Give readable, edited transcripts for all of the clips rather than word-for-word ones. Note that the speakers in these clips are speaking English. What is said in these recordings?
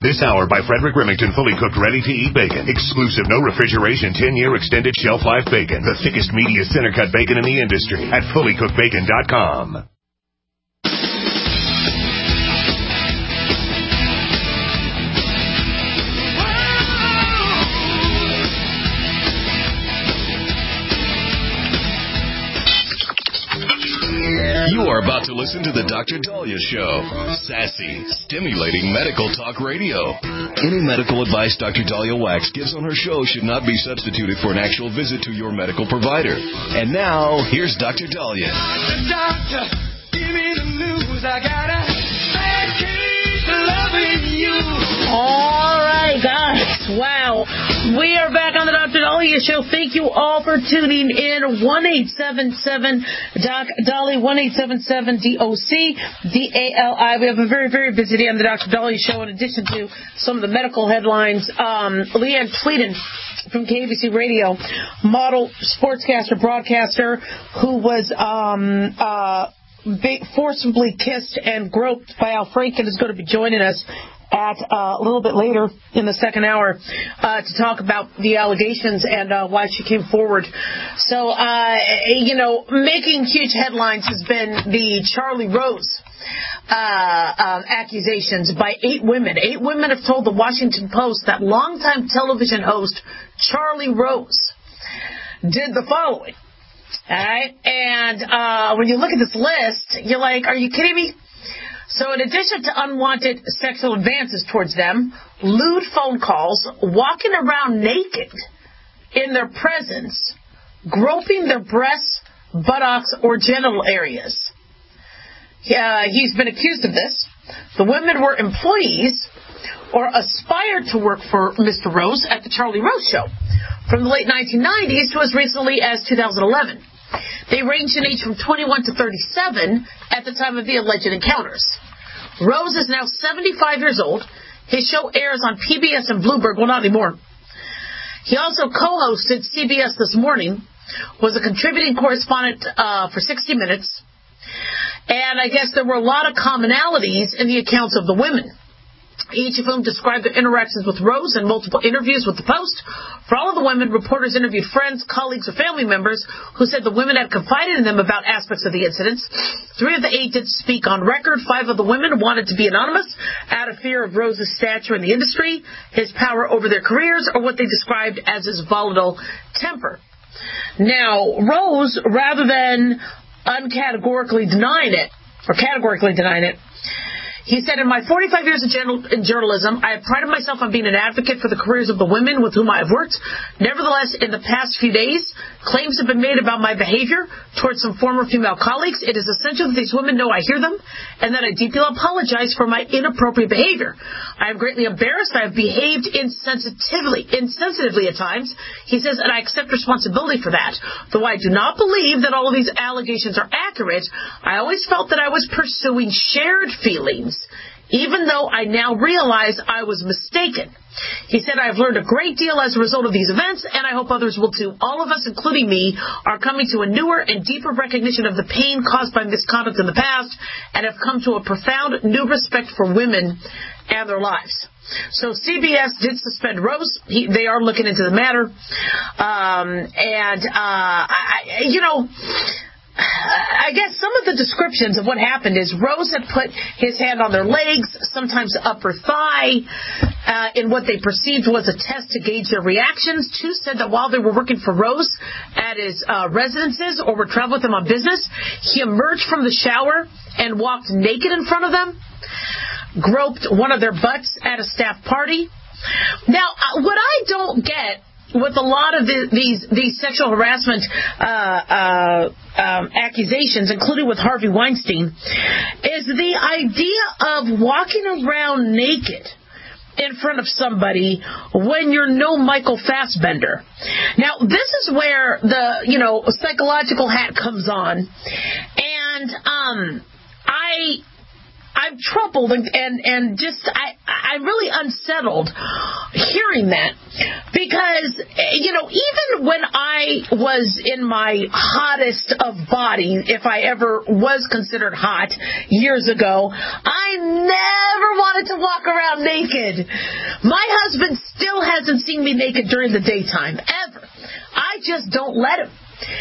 This hour by Frederick Remington, fully cooked, ready-to-eat bacon. Exclusive, no refrigeration, 10-year extended shelf life bacon. The thickest, meatiest, center-cut bacon in the industry at fullycookedbacon.com. You are about to listen to the Dr. Daliah Show. Sassy, stimulating medical talk radio. Any medical advice Dr. Daliah Wax gives on her show should not be substituted for an actual visit to your medical provider. And now, here's Dr. Daliah. Doctor, give me the news. I got a bad case of loving you. All right, guys. Wow. We are back on the Dr. Daliah Show. Thank you all for tuning in. 1-877-DOC-DALI, 1-877-DOC-DALI. We have a very, very busy day on the Dr. Daliah Show. In addition to some of the medical headlines, Leanne Tweeden from KBC Radio, model, sportscaster, broadcaster, who was forcibly kissed and groped by Al Franken, is going to be joining us at a little bit later in the second hour to talk about the allegations and why she came forward. So, making huge headlines has been the Charlie Rose accusations by 8 women. 8 women have told the Washington Post that longtime television host Charlie Rose did the following. All right? And when you look at this list, you're like, are you kidding me? So in addition to unwanted sexual advances towards them, lewd phone calls, walking around naked in their presence, groping their breasts, buttocks, or genital areas. He's been accused of this. The women were employees or aspired to work for Mr. Rose at the Charlie Rose Show from the late 1990s to as recently as 2011. They ranged in age from 21 to 37 at the time of the alleged encounters. Rose is now 75 years old. His show airs on PBS and Bloomberg. Well, not anymore. He also co-hosted CBS This Morning, was a contributing correspondent for 60 Minutes, and I guess there were a lot of commonalities in the accounts of the women, each of whom described their interactions with Rose in multiple interviews with the Post. For all of the women, reporters interviewed friends, colleagues, or family members who said the women had confided in them about aspects of the incidents. 3 of the 8 did speak on record. 5 of the women wanted to be anonymous out of fear of Rose's stature in the industry, his power over their careers, or what they described as his volatile temper. Now, Rose, rather than categorically denying it, he said, in my 45 years in journalism, I have prided myself on being an advocate for the careers of the women with whom I have worked. Nevertheless, in the past few days, claims have been made about my behavior towards some former female colleagues. It is essential that these women know I hear them and that I deeply apologize for my inappropriate behavior. I am greatly embarrassed. I have behaved insensitively at times, he says, and I accept responsibility for that. Though I do not believe that all of these allegations are accurate, I always felt that I was pursuing shared feelings, even though I now realize I was mistaken. He said, I have learned a great deal as a result of these events, and I hope others will too. All of us, including me, are coming to a newer and deeper recognition of the pain caused by misconduct in the past and have come to a profound new respect for women and their lives. So CBS did suspend Rose. They are looking into the matter. I guess some of the descriptions of what happened is Rose had put his hand on their legs, sometimes the upper thigh, in what they perceived was a test to gauge their reactions. 2 said that while they were working for Rose at his residences or were traveling with him on business, he emerged from the shower and walked naked in front of them, groped one of their butts at a staff party. Now, what I don't get with a lot of these sexual harassment accusations, including with Harvey Weinstein, is the idea of walking around naked in front of somebody when you're no Michael Fassbender. Now, this is where the psychological hat comes on, and I'm troubled and just I'm really unsettled hearing that because, even when I was in my hottest of body, if I ever was considered hot years ago, I never wanted to walk around naked. My husband still hasn't seen me naked during the daytime, ever. I just don't let him.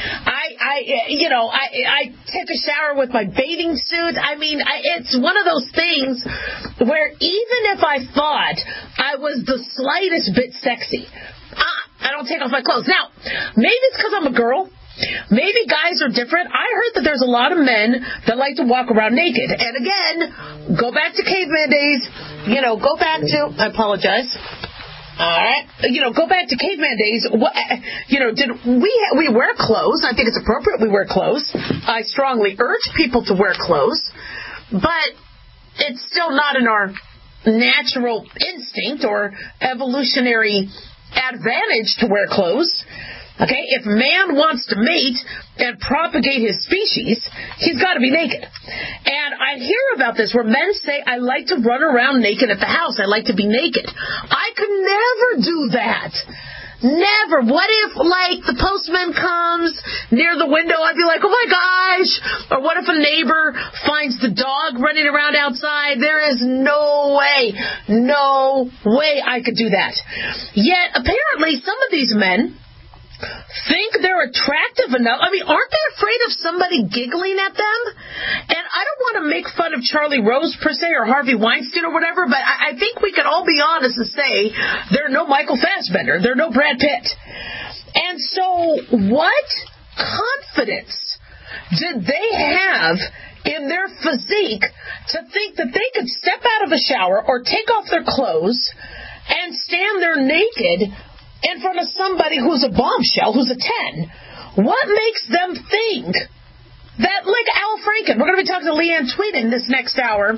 I take a shower with my bathing suit. It's one of those things where even if I thought I was the slightest bit sexy, I don't take off my clothes. Now, maybe it's because I'm a girl. Maybe guys are different. I heard that there's a lot of men that like to walk around naked. And again, go back to caveman days. I apologize. All right. Go back to caveman days. Did we wear clothes? I think it's appropriate we wear clothes. I strongly urge people to wear clothes, but it's still not in our natural instinct or evolutionary advantage to wear clothes. Okay, if man wants to mate and propagate his species, he's got to be naked. And I hear about this where men say, I like to run around naked at the house. I like to be naked. I could never do that. Never. What if, the postman comes near the window? I'd be like, oh my gosh. Or what if a neighbor finds the dog running around outside? There is no way I could do that. Yet, apparently, some of these men think they're attractive enough. Aren't they afraid of somebody giggling at them? And I don't want to make fun of Charlie Rose per se or Harvey Weinstein or whatever, but I think we can all be honest and say they're no Michael Fassbender. They're no Brad Pitt. And so what confidence did they have in their physique to think that they could step out of a shower or take off their clothes and stand there naked in front of somebody who's a bombshell, who's a 10? What makes them think that, like Al Franken, we're going to be talking to Leanne Tweeden this next hour,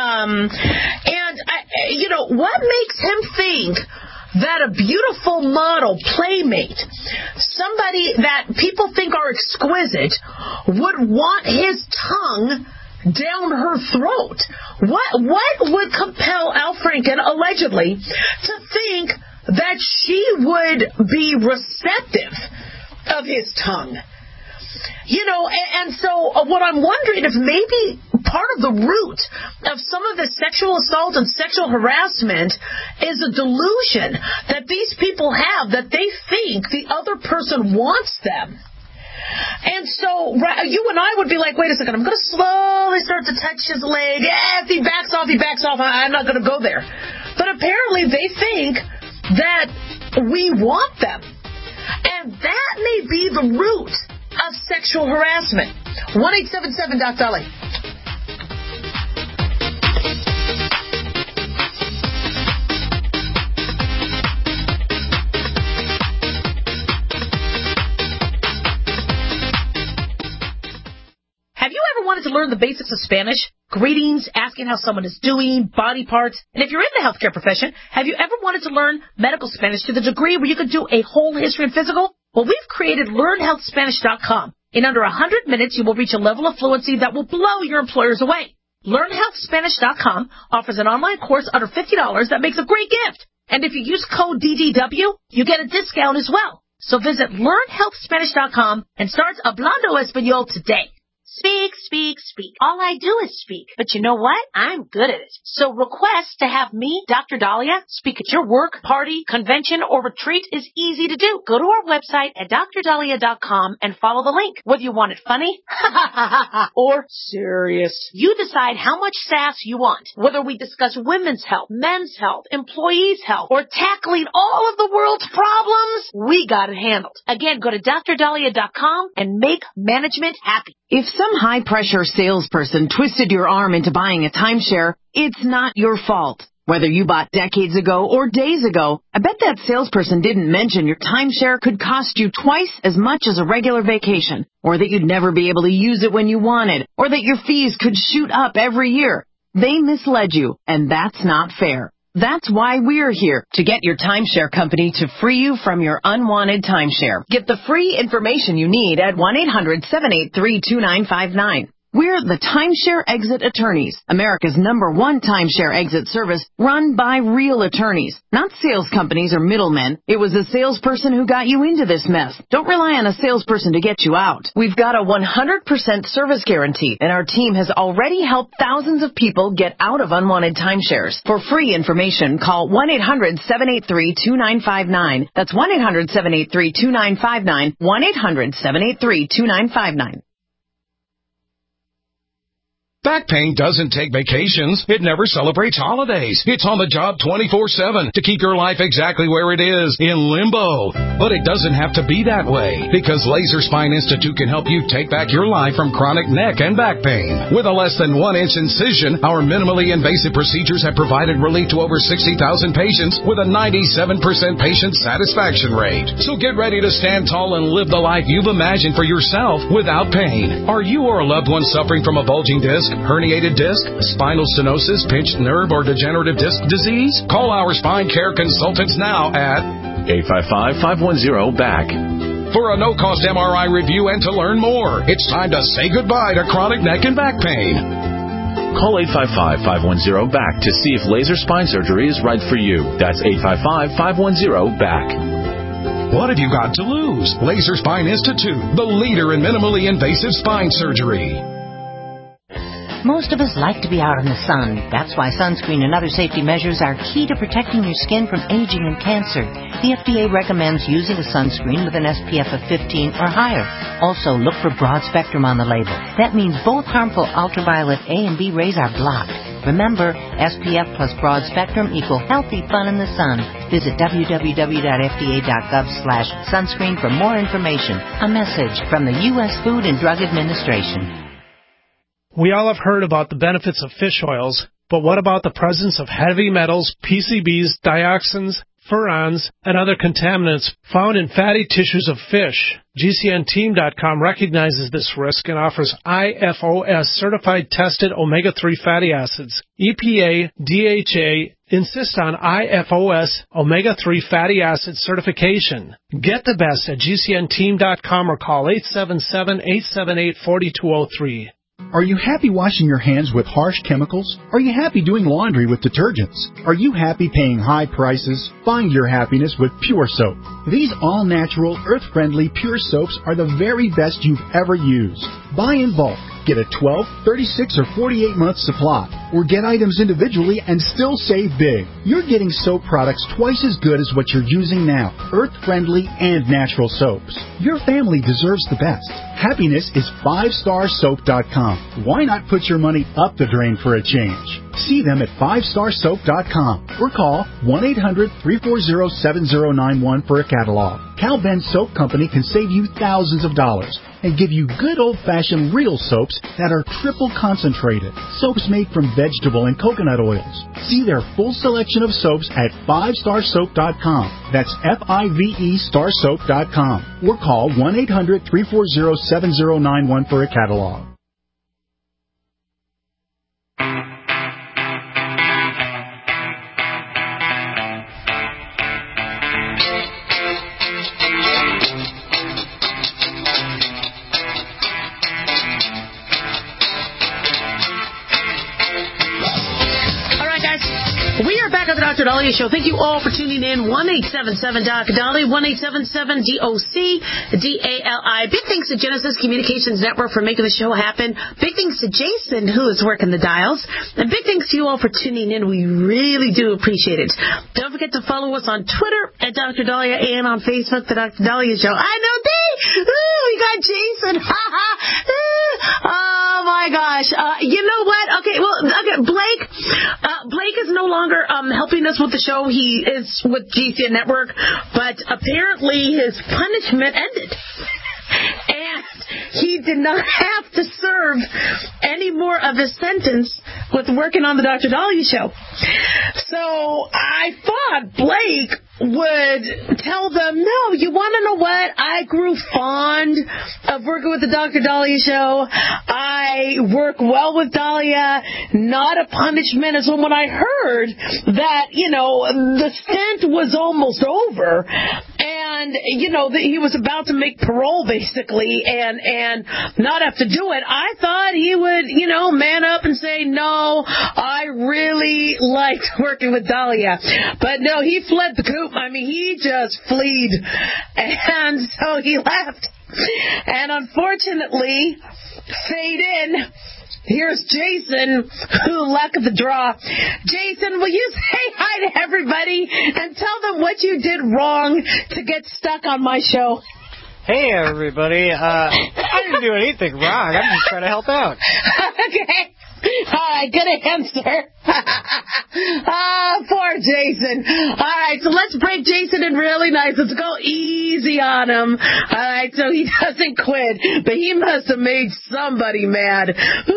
what makes him think that a beautiful model, playmate, somebody that people think are exquisite, would want his tongue down her throat? What would compel Al Franken, allegedly, to think that she would be receptive of his tongue? And so what I'm wondering if maybe part of the root of some of the sexual assault and sexual harassment is a delusion that these people have, that they think the other person wants them. And so you and I would be like, wait a second, I'm going to slowly start to touch his leg. If he backs off, he backs off. I'm not going to go there. But apparently they think that we want them. And that may be the root of sexual harassment. 1-877-DOC-DOLLY. Have you ever wanted to learn the basics of Spanish? Greetings, asking how someone is doing, body parts. And if you're in the healthcare profession, have you ever wanted to learn medical Spanish to the degree where you could do a whole history and physical? Well, we've created LearnHealthSpanish.com. In under 100 minutes, you will reach a level of fluency that will blow your employers away. LearnHealthSpanish.com offers an online course under $50 that makes a great gift. And if you use code DDW, you get a discount as well. So visit LearnHealthSpanish.com and start Hablando Español today. Speak, speak, speak. All I do is speak. But you know what? I'm good at it. So request to have me, Dr. Dahlia, speak at your work, party, convention, or retreat is easy to do. Go to our website at drdahlia.com and follow the link. Whether you want it funny or serious, you decide how much sass you want. Whether we discuss women's health, men's health, employees' health, or tackling all of the world's problems, we got it handled. Again, go to drdahlia.com and make management happy. If some high-pressure salesperson twisted your arm into buying a timeshare, it's not your fault. Whether you bought decades ago or days ago, I bet that salesperson didn't mention your timeshare could cost you twice as much as a regular vacation, or that you'd never be able to use it when you wanted, or that your fees could shoot up every year. They misled you, and that's not fair. That's why we're here, to get your timeshare company to free you from your unwanted timeshare. Get the free information you need at 1-800-783-2959. We're the Timeshare Exit Attorneys, America's #1 timeshare exit service run by real attorneys, not sales companies or middlemen. It was a salesperson who got you into this mess. Don't rely on a salesperson to get you out. We've got a 100% service guarantee, and our team has already helped thousands of people get out of unwanted timeshares. For free information, call 1-800-783-2959. That's 1-800-783-2959, 1-800-783-2959. Back pain doesn't take vacations. It never celebrates holidays. It's on the job 24/7 to keep your life exactly where it is, in limbo. But it doesn't have to be that way, because Laser Spine Institute can help you take back your life from chronic neck and back pain. With a less than 1-inch incision, our minimally invasive procedures have provided relief to over 60,000 patients with a 97% patient satisfaction rate. So get ready to stand tall and live the life you've imagined for yourself without pain. Are you or a loved one suffering from a bulging disc, herniated disc, spinal stenosis, pinched nerve, or degenerative disc disease? Call our spine care consultants now at 855-510-BACK. for a no-cost MRI review and to learn more. It's time to say goodbye to chronic neck and back pain. Call 855-510-BACK to see if laser spine surgery is right for you. That's 855-510-BACK. What have you got to lose? Laser Spine Institute, the leader in minimally invasive spine surgery. Most of us like to be out in the sun. That's why sunscreen and other safety measures are key to protecting your skin from aging and cancer. The FDA recommends using a sunscreen with an SPF of 15 or higher. Also, look for broad spectrum on the label. That means both harmful ultraviolet A and B rays are blocked. Remember, SPF plus broad spectrum equal healthy fun in the sun. Visit www.fda.gov/sunscreen for more information. A message from the U.S. Food and Drug Administration. We all have heard about the benefits of fish oils, but what about the presence of heavy metals, PCBs, dioxins, furans, and other contaminants found in fatty tissues of fish? GCNteam.com recognizes this risk and offers IFOS certified tested omega-3 fatty acids. EPA, DHA insist on IFOS omega-3 fatty acid certification. Get the best at GCNteam.com or call 877-878-4203. Are you happy washing your hands with harsh chemicals? Are you happy doing laundry with detergents? Are you happy paying high prices? Find your happiness with Pure Soap. These all-natural, earth-friendly Pure Soaps are the very best you've ever used. Buy in bulk. Get a 12, 36, or 48-month supply, or get items individually and still save big. You're getting soap products twice as good as what you're using now, earth-friendly and natural soaps. Your family deserves the best. Happiness is 5starsoap.com. Why not put your money up the drain for a change? See them at 5starsoap.com or call 1-800-340-7091 for a catalog. Cal Ben Soap Company can save you thousands of dollars and give you good old-fashioned real soaps that are triple concentrated. Soaps made from vegetable and coconut oils. See their full selection of soaps at 5starsoap.com. That's FIVE starsoap.com. Or call 1-800-340-7091 for a catalog. Dr. Dahlia Show. Thank you all for tuning in. 1-877-DOC-DALI, 1-877-DOC-DALI. Big thanks to Genesis Communications Network for making the show happen. Big thanks to Jason, who is working the dials. And big thanks to you all for tuning in. We really do appreciate it. Don't forget to follow us on Twitter at Dr. Dahlia and on Facebook, The Dr. Dahlia Show. I know, we got Jason. Oh, my gosh. You know what? Okay, Blake is no longer helping us with the show. He is with GCN Network, but apparently his punishment ended. And he did not have to serve any more of his sentence with working on the Dr. Dahlia Show. So I thought Blake would tell them, no, you want to know what? I grew fond of working with the Dr. Dahlia Show. I work well with Dahlia. Not a punishment. And so when I heard that, the stint was almost over, and and he was about to make parole basically, and not have to do it. I thought he would, man up and say, no, I really liked working with Dahlia. But no, he fled the coop. I mean, he just fled. And so he left. And unfortunately, fade in, here's Jason, who luck of the draw. Jason, will you say hi to everybody and tell them what you did wrong to get stuck on my show? Hey, everybody. I didn't do anything wrong. I'm just trying to help out. Okay. All right, good answer. Poor Jason. All right, so let's break Jason in really nice. Let's go easy on him. All right, so he doesn't quit, but he must have made somebody mad.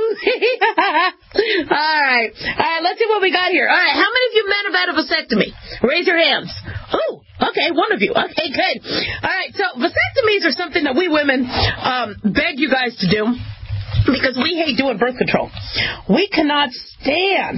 All right, let's see what we got here. All right, how many of you men have had a vasectomy? Raise your hands. Oh, okay, one of you. Okay, good. All right, so vasectomies are something that we women beg you guys to do, because we hate doing birth control. We cannot stand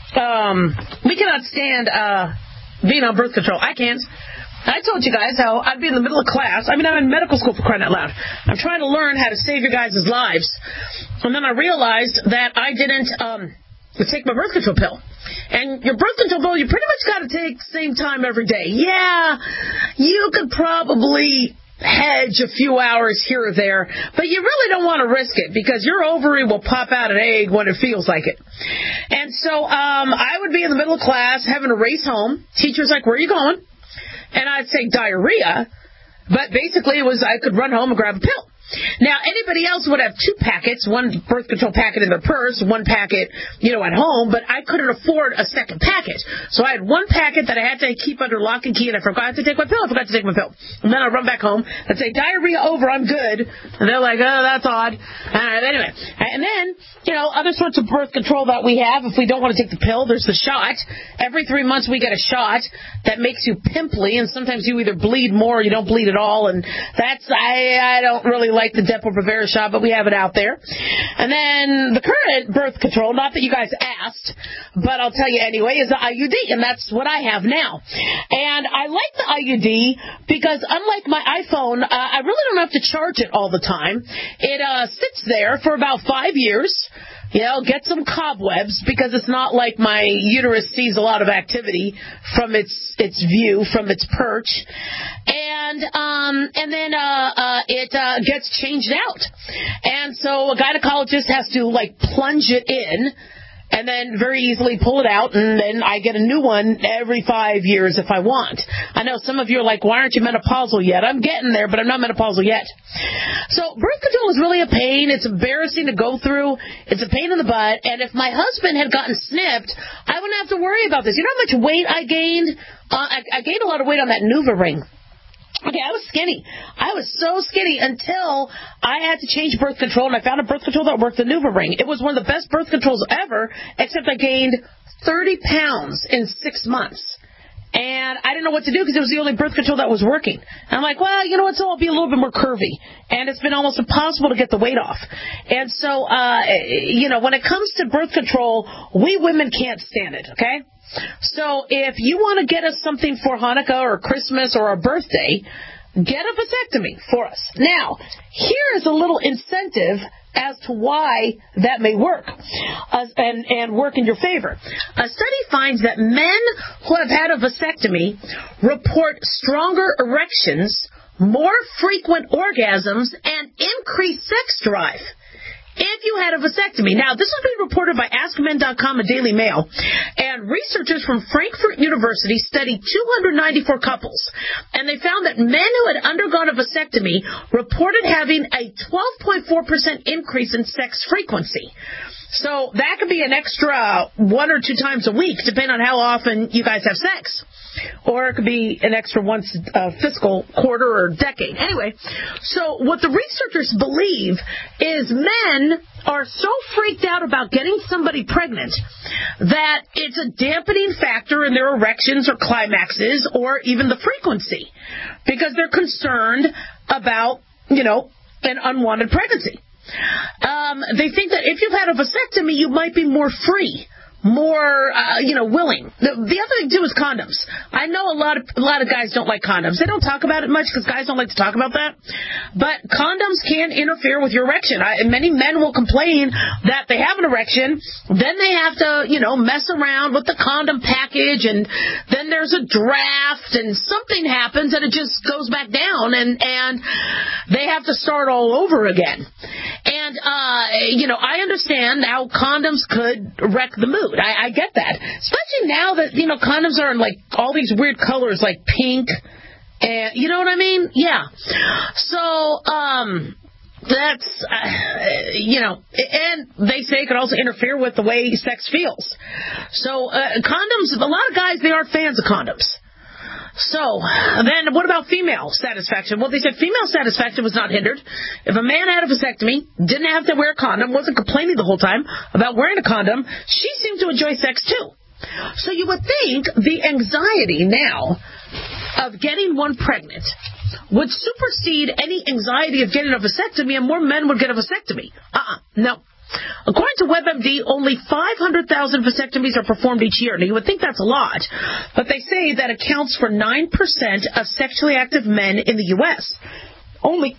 being on birth control. I can't. I told you guys how I'd be in the middle of class. I mean, I'm in medical school, for crying out loud. I'm trying to learn how to save your guys' lives. And then I realized that I didn't take my birth control pill. And your birth control pill, you pretty much got to take the same time every day. Yeah, you could probably hedge a few hours here or there, but you really don't want to risk it, because your ovary will pop out an egg when it feels like it. And so I would be in the middle of class having to race home. Teacher's like, where are you going? And I'd say diarrhea, but basically it was I could run home and grab a pill. Now, anybody else would have 2 packets, one birth control packet in their purse, 1 packet, at home, but I couldn't afford a second packet. So I had 1 packet that I had to keep under lock and key, and I forgot to take my pill. And then I'd run back home and say, diarrhea over, I'm good. And they're like, oh, that's odd. Anyway. And then, other sorts of birth control that we have, if we don't want to take the pill, there's the shot. Every 3 months we get a shot that makes you pimply, and sometimes you either bleed more or you don't bleed at all, and that's, I don't really like the Depo-Provera shot, but we have it out there. And then the current birth control, not that you guys asked, but I'll tell you anyway, is the IUD, and that's what I have now. And I like the IUD because, unlike my iPhone, I really don't have to charge it all the time. It sits there for about 5 years. Get some cobwebs, because it's not like my uterus sees a lot of activity from its view, from its perch. And then it gets changed out. And so a gynecologist has to, plunge it in and then very easily pull it out, and then I get a new one every 5 years if I want. I know some of you are like, why aren't you menopausal yet? I'm getting there, but I'm not menopausal yet. So birth control is really a pain. It's embarrassing to go through. It's a pain in the butt. And if my husband had gotten snipped, I wouldn't have to worry about this. You know how much weight I gained? I gained a lot of weight on that NuvaRing. Okay, I was skinny. I was so skinny until I had to change birth control, and I found a birth control that worked, the NuvaRing. It was one of the best birth controls ever, except I gained 30 pounds in 6 months. And I didn't know what to do, because it was the only birth control that was working. And I'm like, well, you know what, so I'll be a little bit more curvy. And it's been almost impossible to get the weight off. And so, when it comes to birth control, we women can't stand it, okay? So if you want to get us something for Hanukkah or Christmas or our birthday, get a vasectomy for us. Now, here is a little incentive as to why that may work and work in your favor. A study finds that men who have had a vasectomy report stronger erections, more frequent orgasms, and increased sex drive if you had a vasectomy. Now, this has been reported by AskMen.com and Daily Mail, and researchers from Frankfurt University studied 294 couples, and they found that men who had undergone a vasectomy reported having a 12.4% increase in sex frequency. So that could be an extra 1 or 2 times a week, depending on how often you guys have sex. Or it could be an extra once fiscal quarter or decade. Anyway, so what the researchers believe is men are so freaked out about getting somebody pregnant that it's a dampening factor in their erections or climaxes or even the frequency, because they're concerned about, an unwanted pregnancy. They think that if you've had a vasectomy, you might be more free more, willing. The other thing too is condoms. I know a lot of guys don't like condoms. They don't talk about it much because guys don't like to talk about that. But condoms can interfere with your erection. Many men will complain that they have an erection, then they have to, mess around with the condom package, and then there's a draft, and something happens, and it just goes back down, and they have to start all over again. And I understand how condoms could wreck the mood. I get that. Especially now that, condoms are in, like, all these weird colors, like pink. And, you know what I mean? Yeah. So, that's, and they say it could also interfere with the way sex feels. So, condoms, a lot of guys, they aren't fans of condoms. So, then what about female satisfaction? Well, they said female satisfaction was not hindered. If a man had a vasectomy, didn't have to wear a condom, wasn't complaining the whole time about wearing a condom, she seemed to enjoy sex too. So you would think the anxiety now of getting one pregnant would supersede any anxiety of getting a vasectomy, and more men would get a vasectomy. No. According to WebMD, only 500,000 vasectomies are performed each year. Now, you would think that's a lot, but they say that accounts for 9% of sexually active men in the U.S. 9%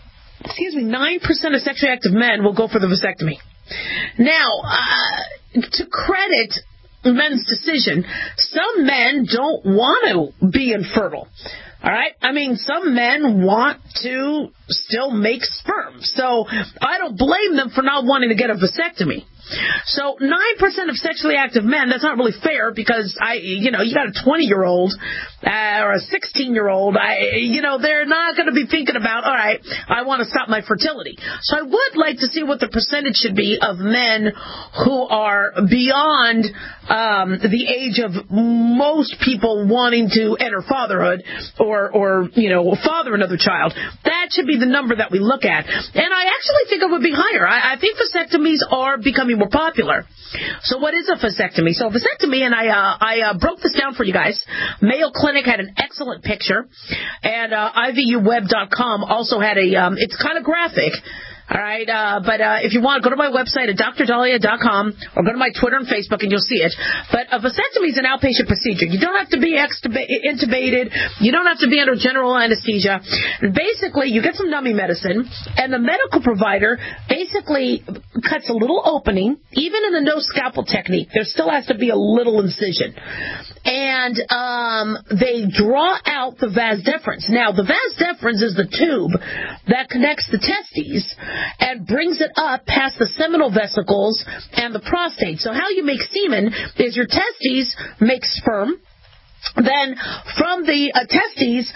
of sexually active men will go for the vasectomy. Now, to credit men's decision, some men don't want to be infertile. All right? I mean, some men want to still make sperm. So I don't blame them for not wanting to get a vasectomy. So 9% of sexually active men, that's not really fair because, you got a 20-year-old or a 16-year-old, they're not going to be thinking about, all right, I want to stop my fertility. So I would like to see what the percentage should be of men who are beyond the age of most people wanting to enter fatherhood or father another child. That should be the number that we look at. And I actually think it would be higher. I think vasectomies are becoming more popular. So what is a vasectomy? So a vasectomy, and I broke this down for you guys. Mayo Clinic had an excellent picture, and IVUweb.com also had it's kind of graphic. All right, but if you want, go to my website at drdahlia.com or go to my Twitter and Facebook and you'll see it. But a vasectomy is an outpatient procedure. You don't have to be intubated. You don't have to be under general anesthesia. Basically, you get some numbing medicine, and the medical provider basically cuts a little opening. Even in the no scalpel technique, there still has to be a little incision. And they draw out the vas deferens. Now, the vas deferens is the tube that connects the testes and brings it up past the seminal vesicles and the prostate. So how you make semen is your testes make sperm. Then from the testes,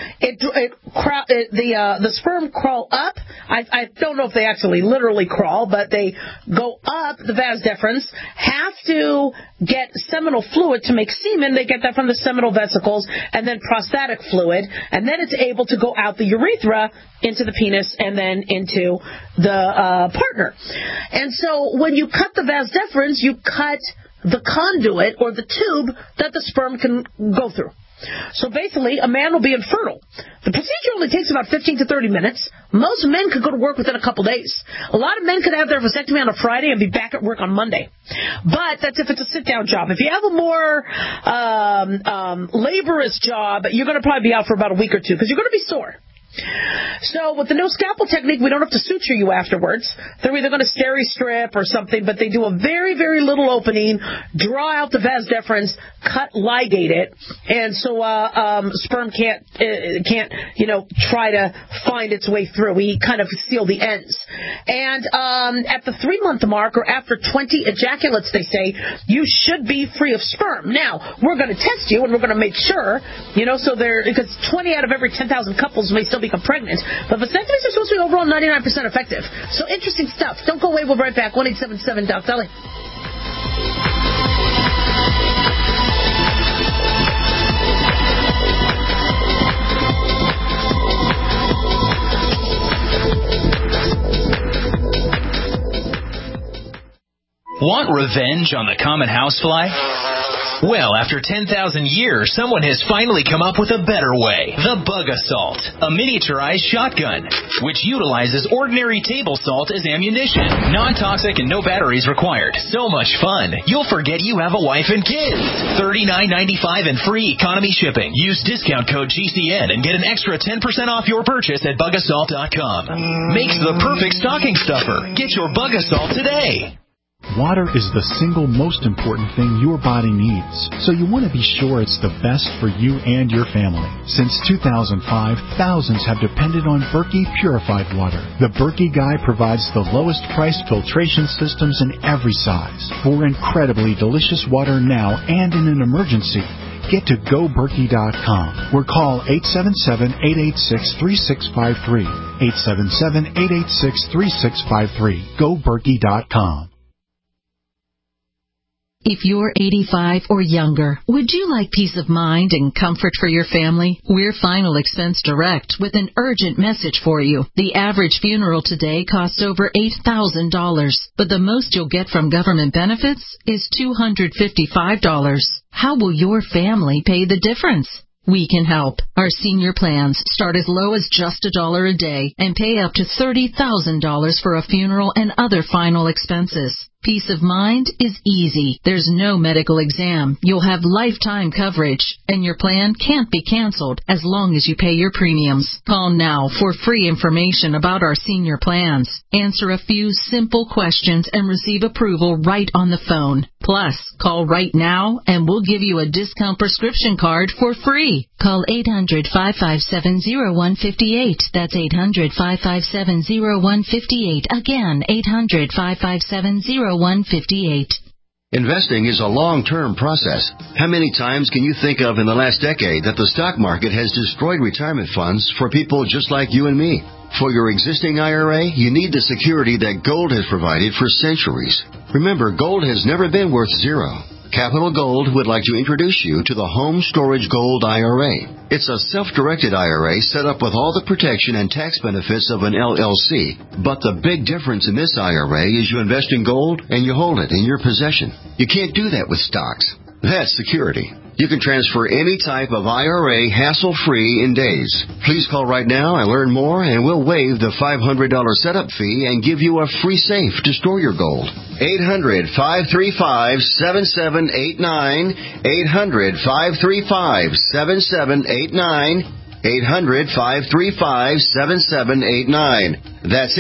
the sperm crawl up. I don't know if they actually literally crawl, but they go up. The vas deferens have to get seminal fluid to make semen. They get that from the seminal vesicles, and then prostatic fluid, and then it's able to go out the urethra into the penis and then into the partner. And so when you cut the vas deferens, you cut the conduit or the tube that the sperm can go through. So basically, a man will be infertile. The procedure only takes about 15 to 30 minutes. Most men could go to work within a couple days. A lot of men could have their vasectomy on a Friday and be back at work on Monday. But that's if it's a sit-down job. If you have a more laborious job, you're going to probably be out for about a week or two because you're going to be sore. So with the no scalpel technique, we don't have to suture you afterwards. They're either going to steri-strip or something, but they do a very, very little opening, draw out the vas deferens, ligate it, and so sperm can't try to find its way through. We kind of seal the ends. And at the 3-month mark or after 20 ejaculates, they say, you should be free of sperm. Now, we're going to test you, and we're going to make sure, because 20 out of every 10,000 couples may still become pregnant, but vasectomies are supposed to be overall 99% effective. So interesting stuff. Don't go away. We'll be right back. 1-877-DOC-DOLLY. Want revenge on the common housefly? Well, after 10,000 years, someone has finally come up with a better way. The Bug Assault, a miniaturized shotgun, which utilizes ordinary table salt as ammunition. Non-toxic and no batteries required. So much fun, you'll forget you have a wife and kids. $39.95 and free economy shipping. Use discount code GCN and get an extra 10% off your purchase at bugassault.com. Makes the perfect stocking stuffer. Get your Bug Assault today. Water is the single most important thing your body needs, so you want to be sure it's the best for you and your family. Since 2005, thousands have depended on Berkey purified water. The Berkey Guy provides the lowest priced filtration systems in every size for incredibly delicious water now and in an emergency. Get to GoBerkey.com or call 877-886-3653. 877-886-3653. GoBerkey.com. If you're 85 or younger, would you like peace of mind and comfort for your family? We're Final Expense Direct with an urgent message for you. The average funeral today costs over $8,000, but the most you'll get from government benefits is $255. How will your family pay the difference? We can help. Our senior plans start as low as just $1 a day and pay up to $30,000 for a funeral and other final expenses. Peace of mind is easy. There's no medical exam. You'll have lifetime coverage, and your plan can't be canceled as long as you pay your premiums. Call now for free information about our senior plans. Answer a few simple questions and receive approval right on the phone. Plus, call right now and we'll give you a discount prescription card for free. Call 800-557-0158. That's 800-557-0158. Again, 800-557-0158. Investing is a long-term process. How many times can you think of in the last decade that the stock market has destroyed retirement funds for people just like you and me? For your existing IRA, you need the security that gold has provided for centuries. Remember, gold has never been worth zero. Capital Gold would like to introduce you to the Home Storage Gold IRA. It's a self-directed IRA set up with all the protection and tax benefits of an LLC. But the big difference in this IRA is you invest in gold and you hold it in your possession. You can't do that with stocks. That's security. You can transfer any type of IRA hassle-free in days. Please call right now and learn more, and we'll waive the $500 setup fee and give you a free safe to store your gold. 800-535-7789. 800-535-7789. 800-535-7789. That's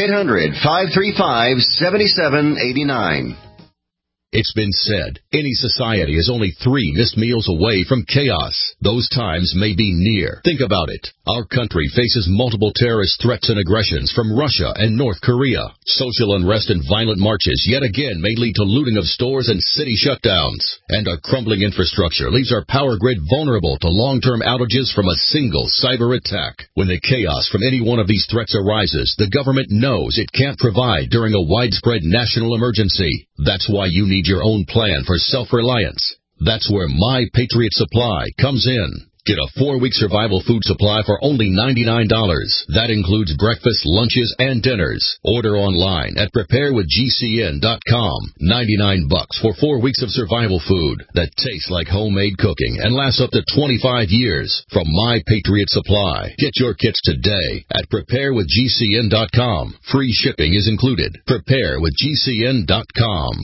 800-535-7789. It's been said, any society is only 3 missed meals away from chaos. Those times may be near. Think about it. Our country faces multiple terrorist threats and aggressions from Russia and North Korea. Social unrest and violent marches yet again may lead to looting of stores and city shutdowns. And our crumbling infrastructure leaves our power grid vulnerable to long-term outages from a single cyber attack. When the chaos from any one of these threats arises, the government knows it can't provide during a widespread national emergency. That's why you need your own plan for self-reliance. That's where My Patriot Supply comes in. Get a 4-week survival food supply for only $99. That includes breakfast, lunches, and dinners. Order online at preparewithgcn.com. $99 for 4 weeks of survival food that tastes like homemade cooking and lasts up to 25 years from My Patriot Supply. Get your kits today at preparewithgcn.com. Free shipping is included. Preparewithgcn.com.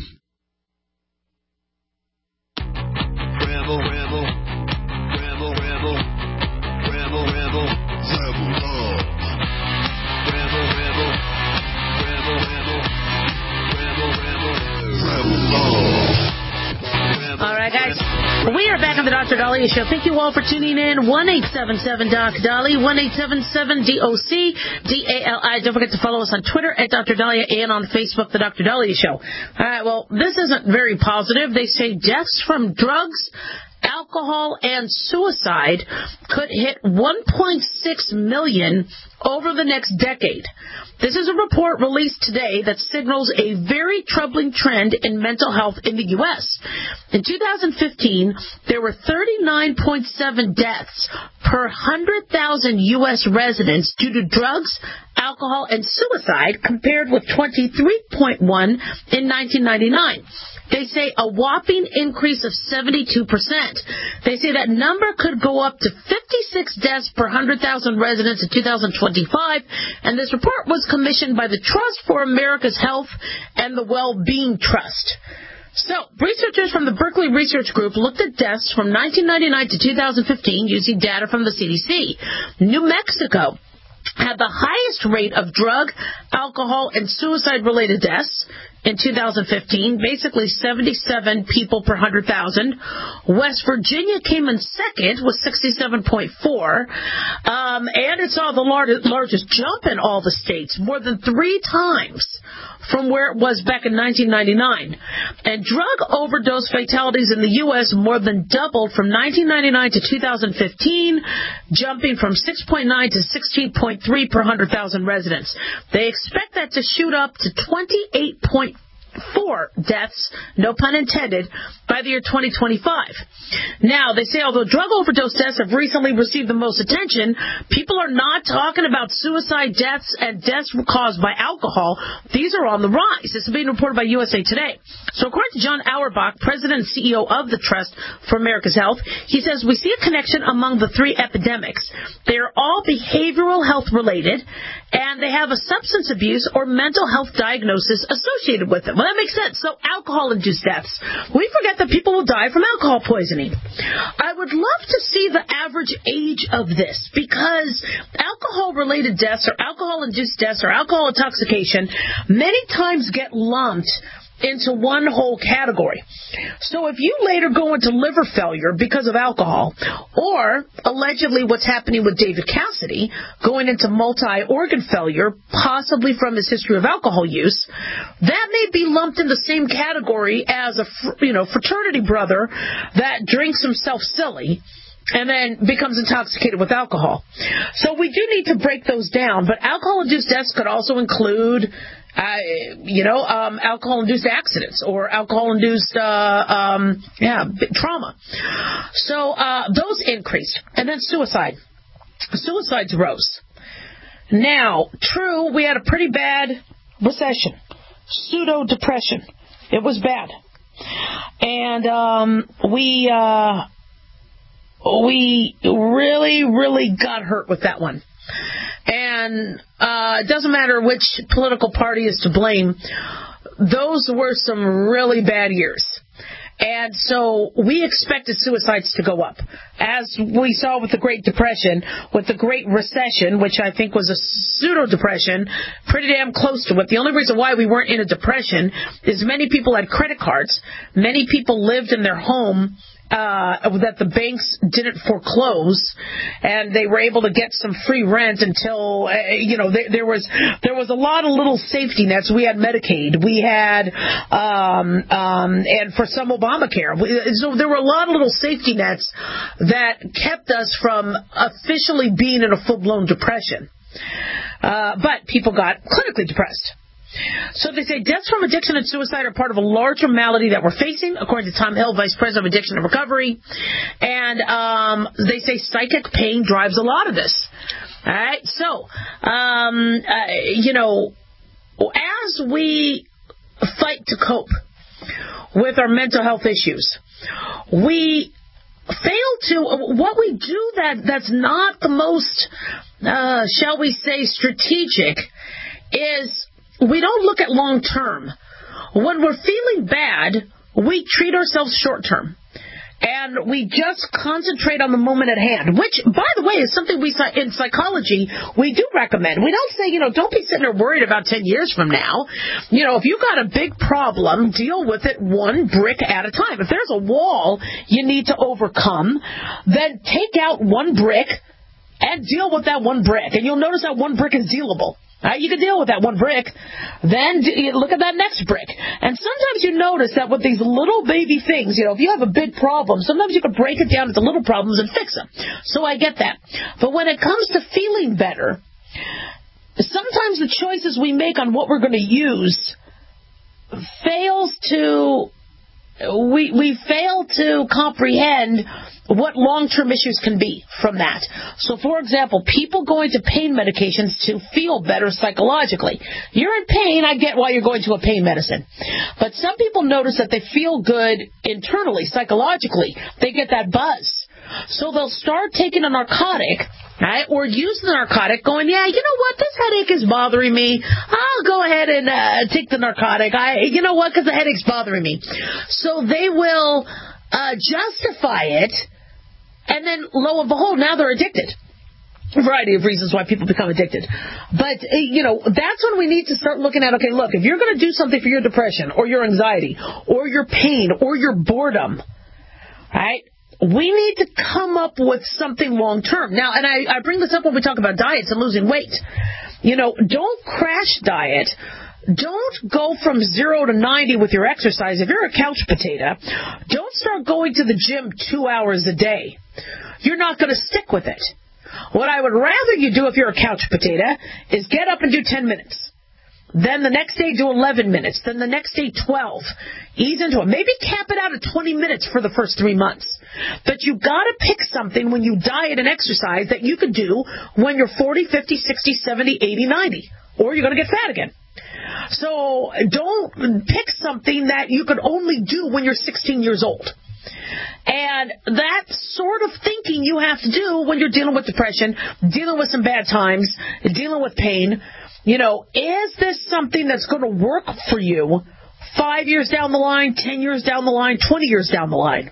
All right, guys. We are back on the Dr. Dahlia Show. Thank you all for tuning in. 1-877-DOC-DALI, 1-877-DOC-DALI. Don't forget to follow us on Twitter at Dr. Dahlia and on Facebook, The Dr. Dahlia Show. All right, well, this isn't very positive. They say deaths from drugs, alcohol, and suicide could hit 1.6 million over the next decade. This is a report released today that signals a very troubling trend in mental health in the U.S. In 2015, there were 39.7 deaths per 100,000 U.S. residents due to drugs, alcohol, and suicide, compared with 23.1 in 1999. They say a whopping increase of 72%. They say that number could go up to 56 deaths per 100,000 residents in 2025, and this report was commissioned by the Trust for America's Health and the Well-Being Trust. So, researchers from the Berkeley Research Group looked at deaths from 1999 to 2015 using data from the CDC. New Mexico had the highest rate of drug, alcohol, and suicide-related deaths in 2015, basically 77 people per 100,000. West Virginia came in second with 67.4, and it saw the largest jump in all the states, more than 3 times from where it was back in 1999. And drug overdose fatalities in the U.S. more than doubled from 1999 to 2015, jumping from 6.9 to 16.3 per 100,000 residents. They expect that to shoot up to 28.4 deaths, no pun intended, by the year 2025. Now, they say although drug overdose deaths have recently received the most attention, people are not talking about suicide deaths and deaths caused by alcohol. These are on the rise. This is being reported by USA Today. So according to John Auerbach, President and CEO of the Trust for America's Health, he says, we see a connection among the 3 epidemics. They are all behavioral health related, and they have a substance abuse or mental health diagnosis associated with them. Well, that makes sense. So alcohol-induced deaths. We forget that people will die from alcohol poisoning. I would love to see the average age of this, because alcohol-related deaths or alcohol-induced deaths or alcohol intoxication many times get lumped into one whole category. So if you later go into liver failure because of alcohol, or allegedly what's happening with David Cassidy, going into multi-organ failure, possibly from his history of alcohol use, that may be lumped in the same category as a fraternity brother that drinks himself silly and then becomes intoxicated with alcohol. So we do need to break those down, but alcohol-induced deaths could also include alcohol-induced accidents or alcohol-induced trauma. So those increased. And then suicide. Suicides rose. Now, true, we had a pretty bad recession. Pseudo-depression. It was bad. And we really, really got hurt with that one. And it doesn't matter which political party is to blame. Those were some really bad years. And so we expected suicides to go up. As we saw with the Great Depression, with the Great Recession, which I think was a pseudo-depression, pretty damn close to it. The only reason why we weren't in a depression is many people had credit cards. Many people lived in their home that the banks didn't foreclose, and they were able to get some free rent until there was a lot of little safety nets. We had Medicaid, we had and for some Obamacare. So there were a lot of little safety nets that kept us from officially being in a full-blown depression. But people got clinically depressed. So they say deaths from addiction and suicide are part of a larger malady that we're facing, according to Tom Hill, Vice President of Addiction and Recovery. And they say psychic pain drives a lot of this. All right? So, as we fight to cope with our mental health issues, we fail to, what we do that's not the most, shall we say, strategic is we don't look at long term. When we're feeling bad, we treat ourselves short term. And we just concentrate on the moment at hand, which, by the way, is something in psychology we do recommend. We don't say, don't be sitting there worried about 10 years from now. If you've got a big problem, deal with it one brick at a time. If there's a wall you need to overcome, then take out one brick and deal with that one brick. And you'll notice that one brick is dealable. Right, you can deal with that one brick. Then look at that next brick. And sometimes you notice that with these little baby things, if you have a big problem, sometimes you can break it down into little problems and fix them. So I get that. But when it comes to feeling better, sometimes the choices we make on what we're going to use we fail to comprehend what long-term issues can be from that. So, for example, people going to pain medications to feel better psychologically. You're in pain, I get why you're going to a pain medicine. But some people notice that they feel good internally, psychologically. They get that buzz. So they'll start taking a narcotic, right, or use the narcotic going, yeah, you know what, this headache is bothering me. I'll go ahead and take the narcotic. You know what, because the headache's bothering me. So they will justify it, and then lo and behold, now they're addicted. A variety of reasons why people become addicted. But, that's when we need to start looking at, okay, look, if you're going to do something for your depression or your anxiety or your pain or your boredom, right, we need to come up with something long-term. Now, and I bring this up when we talk about diets and losing weight. Don't crash diet. Don't go from 0 to 90 with your exercise. If you're a couch potato, don't start going to the gym 2 hours a day. You're not going to stick with it. What I would rather you do if you're a couch potato is get up and do 10 minutes. Then the next day do 11 minutes. Then the next day 12. Ease into it. Maybe cap it out at 20 minutes for the first 3 months. But you got to pick something when you diet and exercise that you could do when you're 40, 50, 60, 70, 80, 90. Or you're going to get fat again. So don't pick something that you could only do when you're 16 years old. And that sort of thinking you have to do when you're dealing with depression, dealing with some bad times, dealing with pain. Is this something that's going to work for you 5 years down the line, 10 years down the line, 20 years down the line?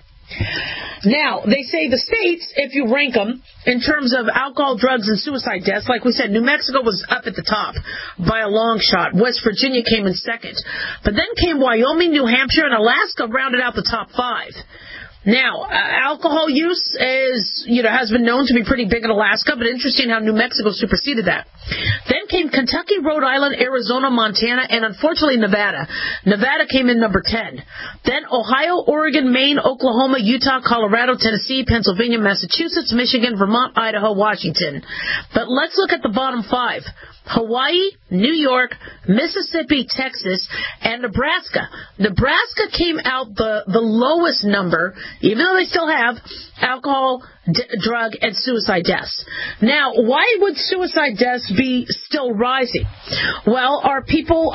Now, they say the states, if you rank them in terms of alcohol, drugs, and suicide deaths, like we said, New Mexico was up at the top by a long shot. West Virginia came in second. But then came Wyoming, New Hampshire, and Alaska rounded out the top 5. Now, alcohol use has been known to be pretty big in Alaska, but interesting how New Mexico superseded that. Then came Kentucky, Rhode Island, Arizona, Montana, and unfortunately Nevada. Nevada came in number 10. Then Ohio, Oregon, Maine, Oklahoma, Utah, Colorado, Tennessee, Pennsylvania, Massachusetts, Michigan, Vermont, Idaho, Washington. But let's look at the bottom 5. Hawaii, New York, Mississippi, Texas, and Nebraska. Nebraska came out the lowest number, even though they still have alcohol, drug, and suicide deaths. Now, why would suicide deaths be still rising? Well, are people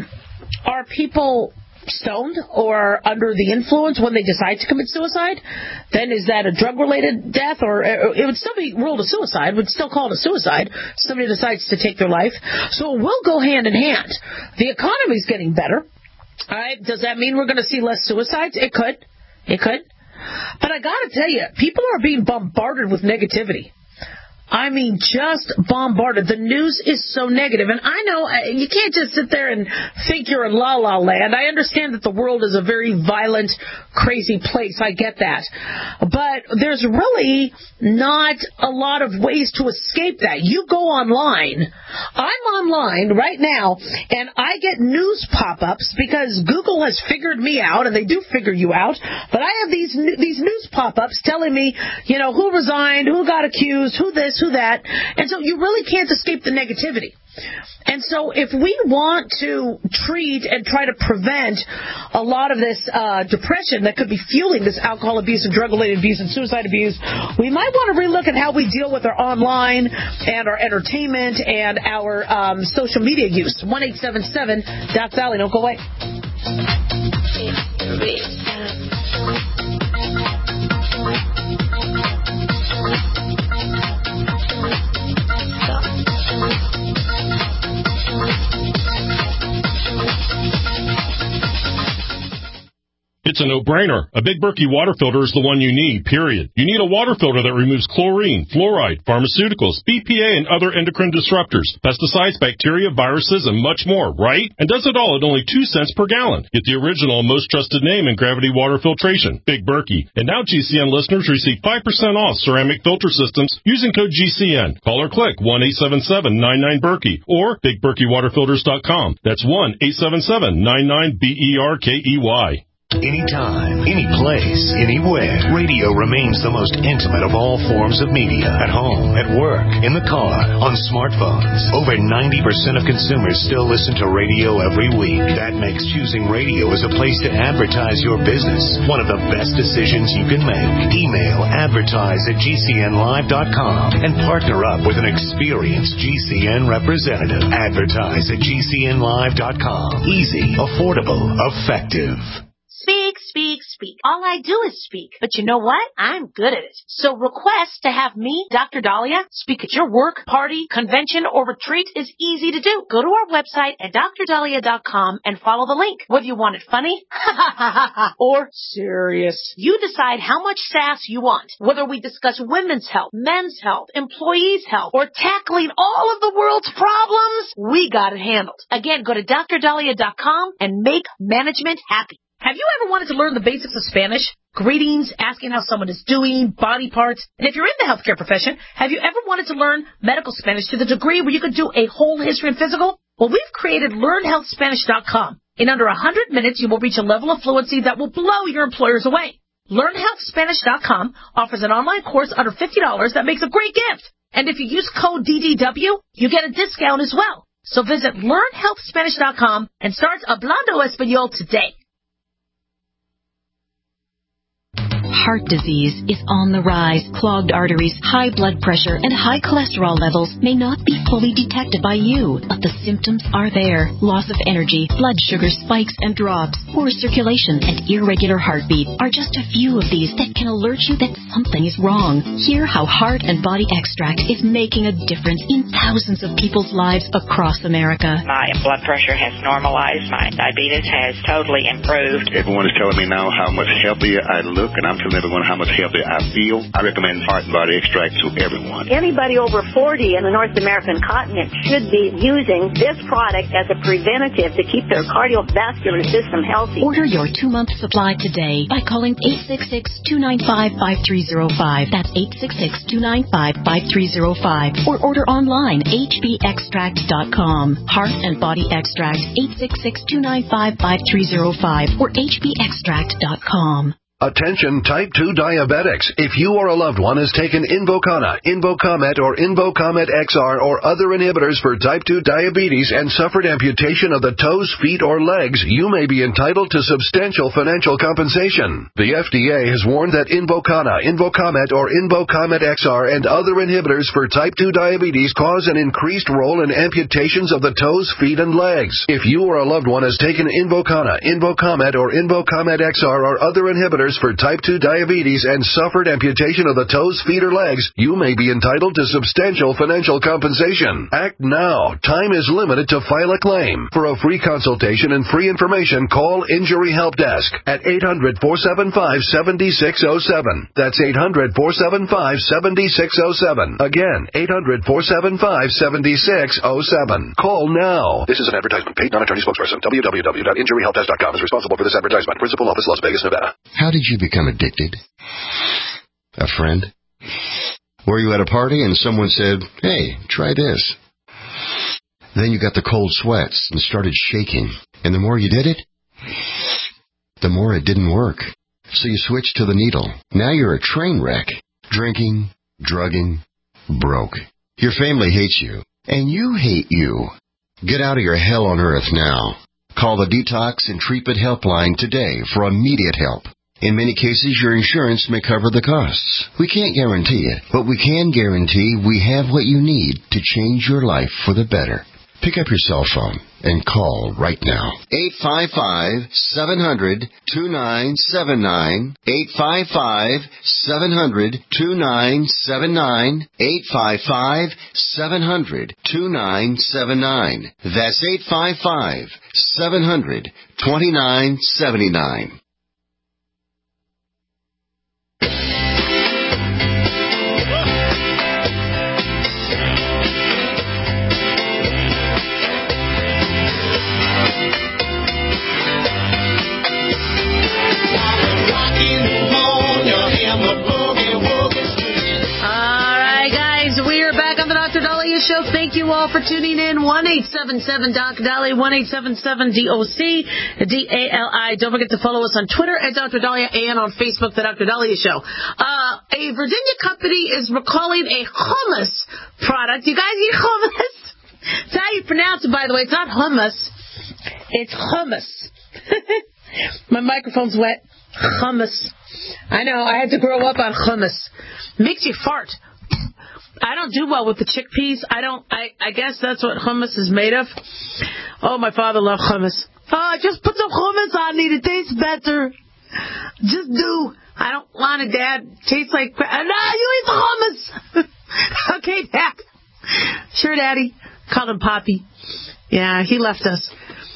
stoned or under the influence when they decide to commit suicide? Then is that a drug-related death, or it would still be ruled a suicide, would still call it a suicide. Somebody decides to take their life. So it will go hand in hand. The economy's getting better. All right, does that mean we're going to see less suicides? It could. But I got to tell you, people are being bombarded with negativity. I mean, just bombarded. The news is so negative. And I know you can't just sit there and think you're in la-la land. I understand that the world is a very violent, crazy place. I get that. But there's really not a lot of ways to escape that. You go online. I'm online right now, and I get news pop-ups because Google has figured me out, and they do figure you out. But I have these news pop-ups telling me, who resigned, who got accused, who this, who that. And so you really can't escape the negativity. And so if we want to treat and try to prevent a lot of this depression that could be fueling this alcohol abuse and drug-related abuse and suicide abuse, we might want to relook at how we deal with our online and our entertainment and our social media use. 1-877-DOC-VALLEY. Don't go away. It's a no-brainer. A Big Berkey water filter is the one you need, period. You need a water filter that removes chlorine, fluoride, pharmaceuticals, BPA, and other endocrine disruptors, pesticides, bacteria, viruses, and much more, right? And does it all at only 2 cents per gallon. Get the original and most trusted name in gravity water filtration, Big Berkey. And now GCN listeners receive 5% off ceramic filter systems using code GCN. Call or click 1-877-99-BERKEY or BigBerkeyWaterFilters.com. That's 1-877-99-BERKEY. Anytime, any place, anywhere, radio remains the most intimate of all forms of media. At home, at work, in the car, on smartphones. Over 90% of consumers still listen to radio every week. That makes choosing radio as a place to advertise your business one of the best decisions you can make. Email advertise@gcnlive.com and partner up with an experienced GCN representative. Advertise at gcnlive.com. Easy, affordable, effective. Speak, speak, speak. All I do is speak. But you know what? I'm good at it. So request to have me, Dr. Dahlia, speak at your work, party, convention, or retreat is easy to do. Go to our website at drdahlia.com and follow the link. Whether you want it funny or serious, you decide how much sass you want. Whether we discuss women's health, men's health, employees' health, or tackling all of the world's problems, we got it handled. Again, go to drdahlia.com and make management happy. Have you ever wanted to learn the basics of Spanish? Greetings, asking how someone is doing, body parts. And if you're in the healthcare profession, have you ever wanted to learn medical Spanish to the degree where you could do a whole history and physical? Well, we've created LearnHealthSpanish.com. In under 100 minutes, you will reach a level of fluency that will blow your employers away. LearnHealthSpanish.com offers an online course under $50 that makes a great gift. And if you use code DDW, you get a discount as well. So visit LearnHealthSpanish.com and start Hablando Español today. Heart disease is on the rise. Clogged arteries, high blood pressure, and high cholesterol levels may not be fully detected by you, but the symptoms are there. Loss of energy, blood sugar spikes and drops, poor circulation, and irregular heartbeat are just a few of these that can alert you that something is wrong. Hear how Heart and Body Extract is making a difference in thousands of people's lives across America. My blood pressure has normalized. My diabetes has totally improved. Everyone is telling me now how much healthier I look, and I'm telling everyone how much healthier I feel. I recommend Heart and Body Extract to everyone. Anybody over 40 in the North American continent should be using this product as a preventative to keep their cardiovascular system healthy. Order your 2-month supply today by calling 866-295-5305. That's 866-295-5305. Or order online, hbextract.com. Heart and Body Extract, 866-295-5305 or hbextract.com. Attention type 2 diabetics. If you or a loved one has taken Invokana, Invokamet, or Invokamet XR or other inhibitors for type 2 diabetes and suffered amputation of the toes, feet, or legs, you may be entitled to substantial financial compensation. The FDA has warned that Invokana, Invokamet, or Invokamet XR and other inhibitors for type 2 diabetes cause an increased role in amputations of the toes, feet, and legs. If you or a loved one has taken Invokana, Invokamet, or Invokamet XR or other inhibitors for type 2 diabetes and suffered amputation of the toes, feet, or legs, you may be entitled to substantial financial compensation. Act now. Time is limited to file a claim. For a free consultation and free information, call Injury Help Desk at 800-475-7607. That's 800-475-7607. Again, 800-475-7607. Call now. This is an advertisement paid non-attorney spokesperson. www.injuryhelpdesk.com is responsible for this advertisement. Principal office, Las Vegas, Nevada. How did you become addicted? A friend? Were you at a party and someone said, "Hey, try this"? Then you got the cold sweats and started shaking. And the more you did it, the more it didn't work. So you switched to the needle. Now you're a train wreck. Drinking, drugging, broke. Your family hates you. And you hate you. Get out of your hell on earth now. Call the Detox and Treatment Helpline today for immediate help. In many cases, your insurance may cover the costs. We can't guarantee it, but we can guarantee we have what you need to change your life for the better. Pick up your cell phone and call right now. 855-700-2979. 855-700-2979. 855-700-2979. That's 855-700-2979. All right, guys, we're back on the Dr. Dahlia Show. Thank you all for tuning in. 1-877-DOC-DALI, 1-877-DOC-DALI. Don't forget to follow us on Twitter at Dr. Dahlia and on Facebook, The Dr. Dahlia Show. A Virginia company is recalling a hummus product. You guys eat hummus? That's how you pronounce it, by the way. It's not hummus. It's hummus. My microphone's wet. Hummus. I know. I had to grow up on hummus. Makes you fart. I don't do well with the chickpeas. I guess that's what hummus is made of. Oh, my father loved hummus. Oh, just put some hummus on it. It tastes better. Just do. I don't want it, Dad. Tastes like... No, you eat the hummus. Okay, Dad. Sure, Daddy. Called him Poppy. Yeah, he left us.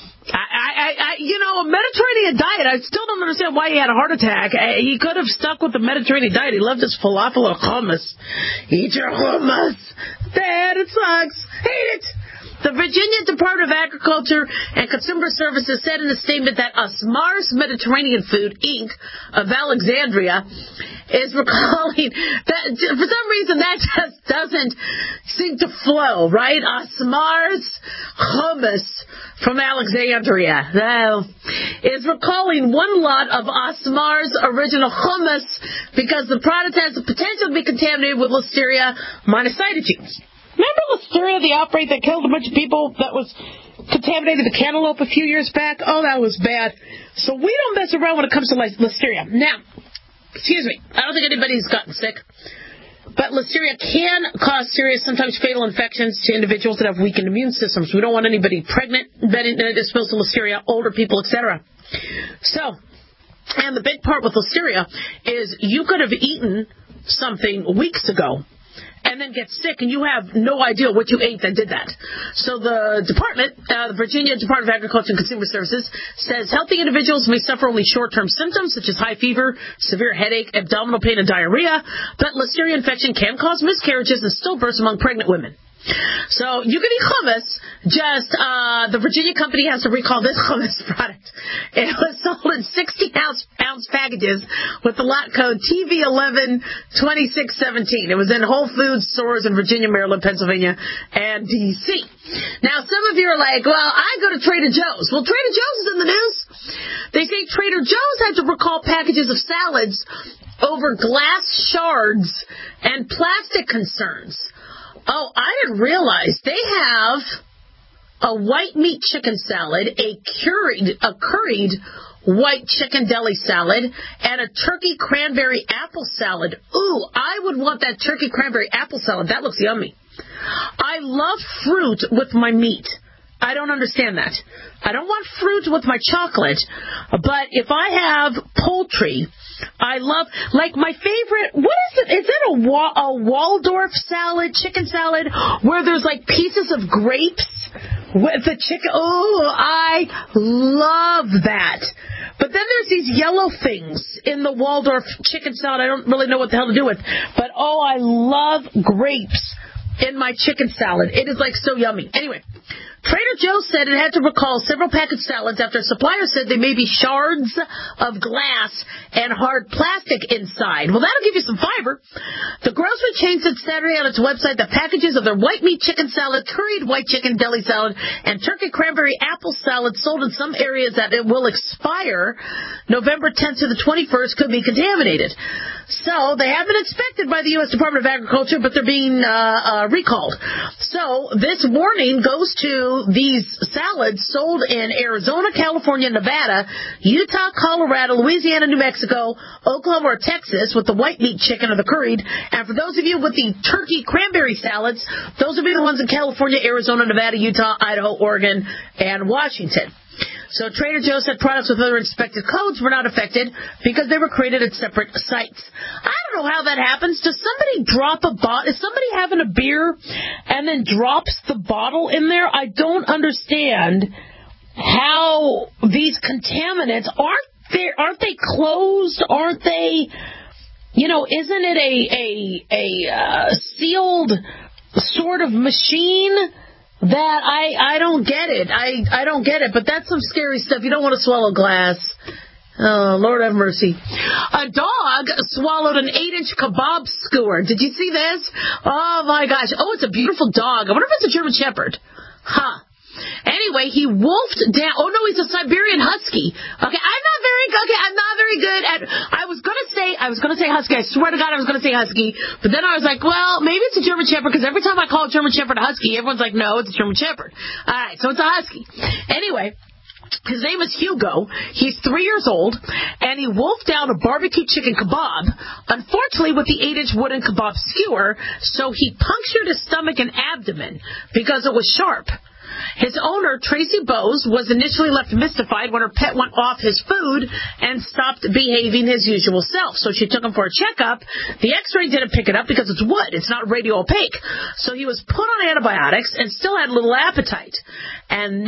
A Mediterranean diet, I still don't understand why he had a heart attack. He could have stuck with the Mediterranean diet. He loved his falafel or hummus. Eat your hummus. Dad, it sucks. Hate it. The Virginia Department of Agriculture and Consumer Services said in a statement that Asmar's Mediterranean Food, Inc. of Alexandria is recalling that for some reason that just doesn't seem to flow, right? Asmar's hummus from Alexandria is recalling one lot of Asmar's original hummus because the product has the potential to be contaminated with Listeria monocytogenes. Remember Listeria, the outbreak that killed a bunch of people that was contaminated the cantaloupe a few years back? Oh, that was bad. So we don't mess around when it comes to Listeria. Now, excuse me, I don't think anybody's gotten sick, but Listeria can cause serious, sometimes fatal infections to individuals that have weakened immune systems. We don't want anybody pregnant, exposed to Listeria, older people, etc. So, and the big part with Listeria is you could have eaten something weeks ago and then get sick, and you have no idea what you ate that did that. So the department, the Virginia Department of Agriculture and Consumer Services, says healthy individuals may suffer only short-term symptoms, such as high fever, severe headache, abdominal pain, and diarrhea, but Listeria infection can cause miscarriages and stillbirths among pregnant women. So you can eat hummus, just the Virginia company has to recall this hummus product. It was sold in 60-ounce packages with the lot code TV112617. It was in Whole Foods stores in Virginia, Maryland, Pennsylvania, and D.C. Now, some of you are like, well, I go to Trader Joe's. Well, Trader Joe's is in the news. They say Trader Joe's had to recall packages of salads over glass shards and plastic concerns. Oh, I didn't realize they have a white meat chicken salad, a curried white chicken deli salad, and a turkey cranberry apple salad. Ooh, I would want that turkey cranberry apple salad. That looks yummy. I love fruit with my meat. I don't understand that. I don't want fruit with my chocolate, but if I have poultry, I love, like my favorite, what is it? Is it a Waldorf salad, chicken salad, where there's like pieces of grapes with the chicken? Oh, I love that. But then there's these yellow things in the Waldorf chicken salad I don't really know what the hell to do with. But oh, I love grapes in my chicken salad. It is like so yummy. Anyway, Trader Joe's said it had to recall several packaged salads after suppliers said they may be shards of glass and hard plastic inside. Well, that'll give you some fiber. The grocery chain said Saturday on its website that packages of their white meat chicken salad, curried white chicken deli salad, and turkey cranberry apple salad sold in some areas that it will expire November 10th to the 21st could be contaminated. So they have been inspected by the U.S. Department of Agriculture, but they're being recalled. So this warning goes to these salads sold in Arizona, California, Nevada, Utah, Colorado, Louisiana, New Mexico, Oklahoma, or Texas with the white meat chicken or the curried. And for those of you with the turkey cranberry salads, those will be the ones in California, Arizona, Nevada, Utah, Idaho, Oregon, and Washington. So Trader Joe's said products with other inspected codes were not affected because they were created at separate sites. I don't know how that happens. Does somebody drop a bottle? Is somebody having a beer and then drops the bottle in there? I don't understand how these contaminants aren't they closed? Aren't they, isn't it a sealed sort of machine? That I don't get it. I don't get it, but that's some scary stuff. You don't want to swallow glass. Oh, Lord have mercy. A dog swallowed an 8-inch kebab skewer. Did you see this? Oh, my gosh. Oh, it's a beautiful dog. I wonder if it's a German Shepherd. Huh. Anyway, he wolfed down. Oh, no, he's a Siberian Husky. Okay, I'm not very good at. I was gonna say Husky. I swear to God, I was gonna say Husky. But then I was like, well, maybe it's a German Shepherd, because every time I call a German Shepherd a Husky, everyone's like, no, it's a German Shepherd. All right, so it's a Husky. Anyway, his name is Hugo. He's 3 years old, and he wolfed down a barbecue chicken kebab, unfortunately with the 8-inch wooden kebab skewer, so he punctured his stomach and abdomen because it was sharp. His owner, Tracy Bowes, was initially left mystified when her pet went off his food and stopped behaving his usual self. So she took him for a checkup. The x-ray didn't pick it up because it's wood. It's not radio opaque. So he was put on antibiotics and still had little appetite. And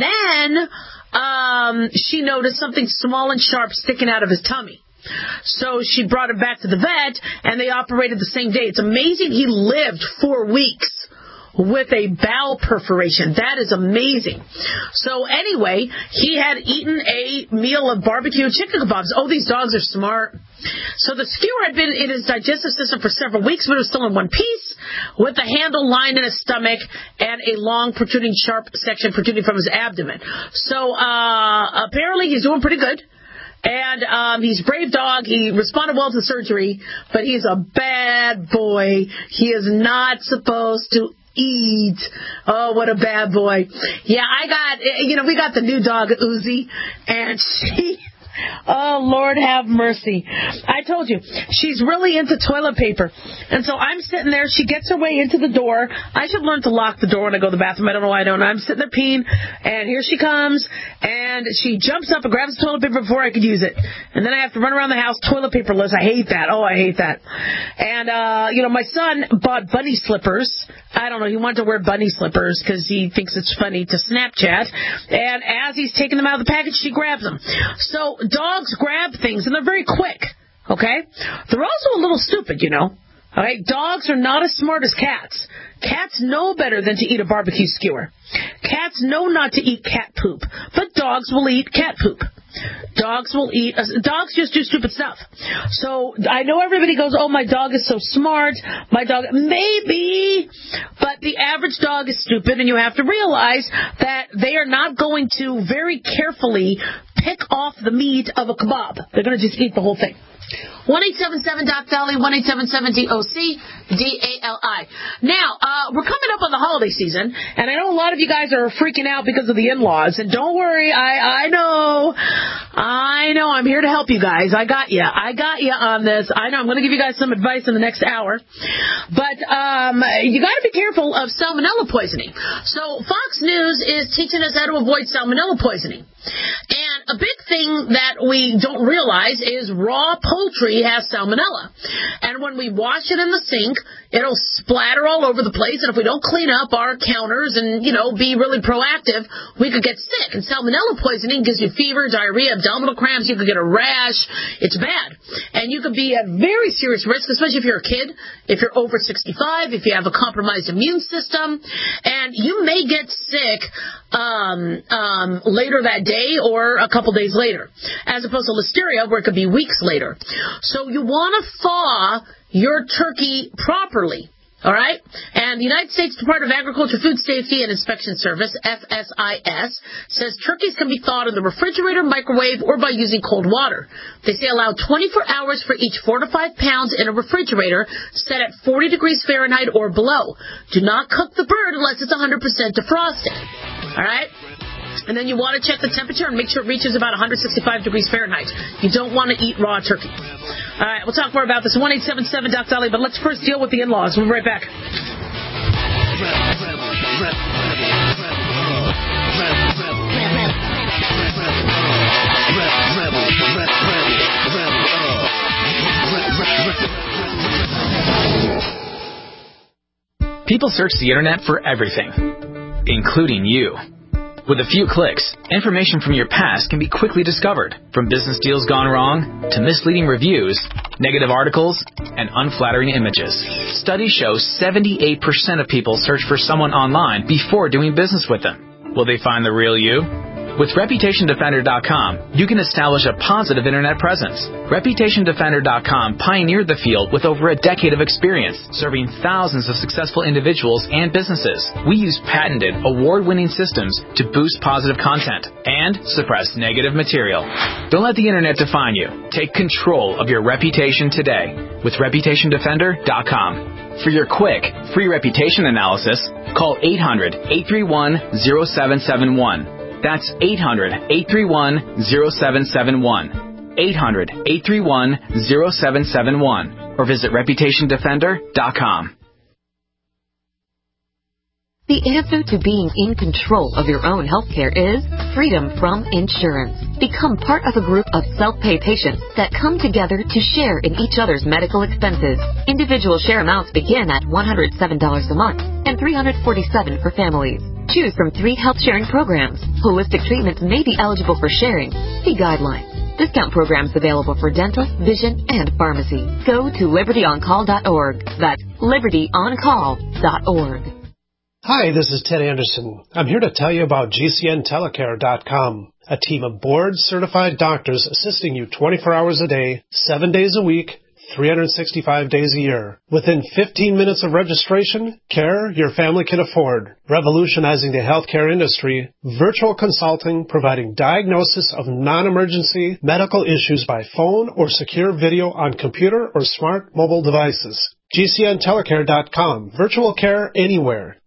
then she noticed something small and sharp sticking out of his tummy. So she brought him back to the vet, and they operated the same day. It's amazing he lived 4 weeks with a bowel perforation. That is amazing. So anyway, he had eaten a meal of barbecue chicken kebabs. Oh, these dogs are smart. So the skewer had been in his digestive system for several weeks, but it was still in one piece, with the handle lined in his stomach and a long protruding sharp section protruding from his abdomen. So apparently he's doing pretty good. And he's a brave dog. He responded well to the surgery, but he's a bad boy. He is not supposed to eat. Oh, what a bad boy. Yeah, we got the new dog, Uzi, and she... Oh, Lord have mercy. I told you, she's really into toilet paper. And so I'm sitting there. She gets her way into the door. I should learn to lock the door when I go to the bathroom. I don't know why I don't. I'm sitting there peeing, and here she comes, and she jumps up and grabs the toilet paper before I could use it. And then I have to run around the house toilet paperless. I hate that. Oh, I hate that. And, my son bought bunny slippers. I don't know. He wanted to wear bunny slippers because he thinks it's funny to Snapchat. And as he's taking them out of the package, she grabs them. So dogs grab things, and they're very quick, okay? They're also a little stupid, all right? Dogs are not as smart as cats. Cats know better than to eat a barbecue skewer. Cats know not to eat cat poop, but dogs will eat cat poop. Dogs just do stupid stuff. So I know everybody goes, oh, my dog is so smart. My dog, maybe, but the average dog is stupid, and you have to realize that they are not going to very carefully pick off the meat of a kebab. They're going to just eat the whole thing. 1-877-DOC-DALI, 1-877-DOC-DALI. Now, we're coming up on the holiday season, and I know a lot of you guys are freaking out because of the in-laws, and don't worry, I know, I'm here to help you guys. I got you on this. I know, I'm going to give you guys some advice in the next hour, but you got to be careful of salmonella poisoning. So Fox News is teaching us how to avoid salmonella poisoning. And a big thing that we don't realize is raw poultry has salmonella. And when we wash it in the sink, it'll splatter all over the place. And if we don't clean up our counters and, be really proactive, we could get sick. And salmonella poisoning gives you fever, diarrhea, abdominal cramps. You could get a rash. It's bad. And you could be at very serious risk, especially if you're a kid, if you're over 65, if you have a compromised immune system. And you may get sick later that day or a couple days later, as opposed to listeria, where it could be weeks later. So you want to thaw your turkey properly. All right? And the United States Department of Agriculture, Food Safety, and Inspection Service, FSIS, says turkeys can be thawed in the refrigerator, microwave, or by using cold water. They say allow 24 hours for each 4 to 5 pounds in a refrigerator set at 40 degrees Fahrenheit or below. Do not cook the bird unless it's 100% defrosted. All right? And then you want to check the temperature and make sure it reaches about 165 degrees Fahrenheit. You don't want to eat raw turkey. All right, we'll talk more about this. 1-877-DOC-DALI, but let's first deal with the in-laws. We'll be right back. People search the internet for everything, including you. With a few clicks, information from your past can be quickly discovered, from business deals gone wrong to misleading reviews, negative articles, and unflattering images. Studies show 78% of people search for someone online before doing business with them. Will they find the real you? With ReputationDefender.com, you can establish a positive internet presence. ReputationDefender.com pioneered the field with over a decade of experience, serving thousands of successful individuals and businesses. We use patented, award-winning systems to boost positive content and suppress negative material. Don't let the internet define you. Take control of your reputation today with ReputationDefender.com. For your quick, free reputation analysis, call 800-831-0771. That's 800-831-0771. 800-831-0771. Or visit ReputationDefender.com. The answer to being in control of your own healthcare is freedom from insurance. Become part of a group of self-pay patients that come together to share in each other's medical expenses. Individual share amounts begin at $107 a month and $347 for families. Choose from 3 health-sharing programs. Holistic treatments may be eligible for sharing. See guidelines. Discount programs available for dental, vision, and pharmacy. Go to libertyoncall.org. That's libertyoncall.org. Hi, this is Ted Anderson. I'm here to tell you about GCNtelecare.com, a team of board-certified doctors assisting you 24 hours a day, 7 days a week, 365 days a year. Within 15 minutes of registration, care your family can afford. Revolutionizing the healthcare industry, virtual consulting providing diagnosis of non-emergency medical issues by phone or secure video on computer or smart mobile devices. GCNtelecare.com. Virtual care anywhere.